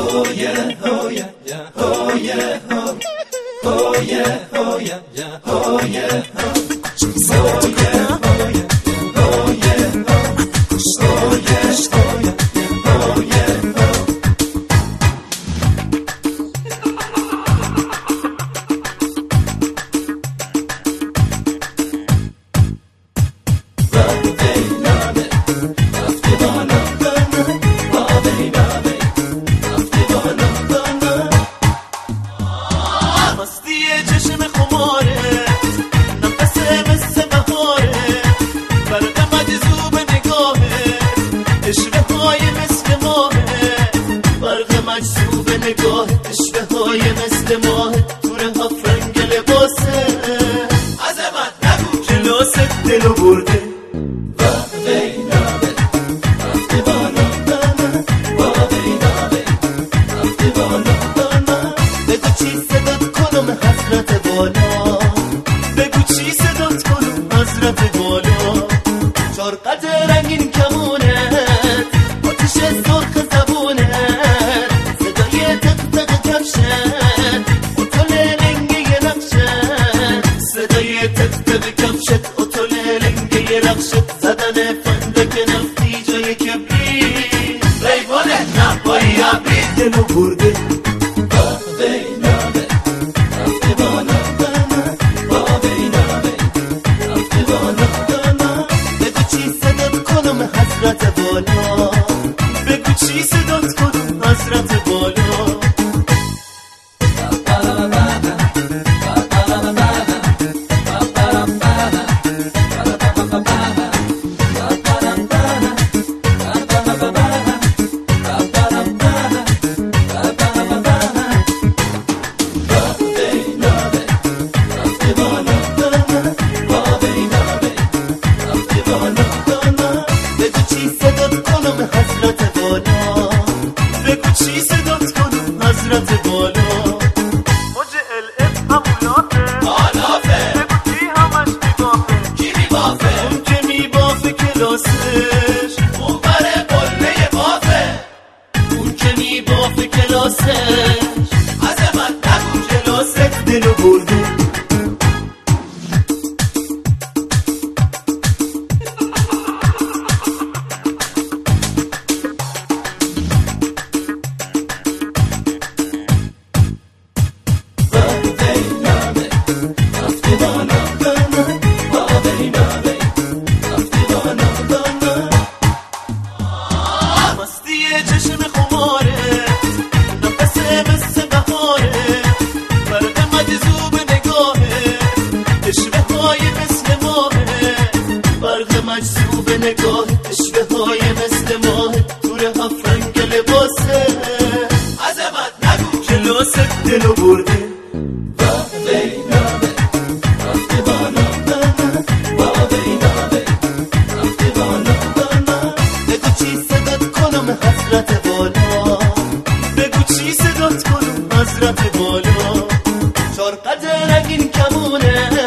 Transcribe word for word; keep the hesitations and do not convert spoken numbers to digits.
Oh yeah, oh yeah, yeah, oh yeah, oh, oh yeah, oh yeah, yeah, oh yeah, oh, oh yeah, oh yeah, oh yeah, oh, oh yeah, oh yeah, oh yeah, oh. اشوه های مثل ماه توره ها فرنگ لباسه عظمت نگو جلوست دلو برده و بینامه رفته بالا و بینامه رفته بالا بگو چی صدات کنم حضرت بالا بگو چی صدات کنم حضرت بالا چارقت رنگین کمونه آتش سرخ زبونه زدن فندک نفتی جای کبری ریوانه نبایی عبری دلو برده با بینامه رفته بالا با بینامه رفته بالا بگو چی صدات کنم حضرت بالا بگو چی صدات کنم حضرت بالا چی صدات کنم حضرت بالا موج الف هموناته آلافه بگو کی همش میبافه کی میبافه اون که میبافه کلاسش اون بره قله بافه اون که میبافه کلاسش عظمت نگو کلاست دلو برده چشم خماره نفسه مثل بهاره برق مجذوب نگاهه اشوه های مثل ماهه برق مجذوب نگاهه اشوه های مثل ماهه توره ها فرنگ لباسه عظمت نگو کلاست دلو برده و بینامه رفته بالا و بینامه رفته بالا بگو چی صدات کنم حضرت بالا بگو چی صدات کنم حضرت بالا چارقت رنگین کمونه